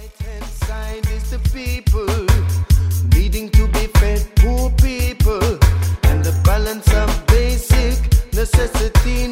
right-hand side is the people needing to be fed, poor people, and the balance of basic necessity